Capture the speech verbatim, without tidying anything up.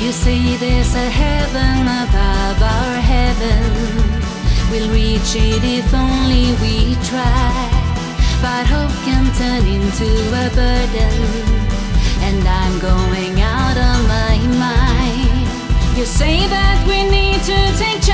You say there's a heaven above our heaven. We'll reach it if only we try. But hope can turn into a burden, and I'm going out of my mind. You say that we need to take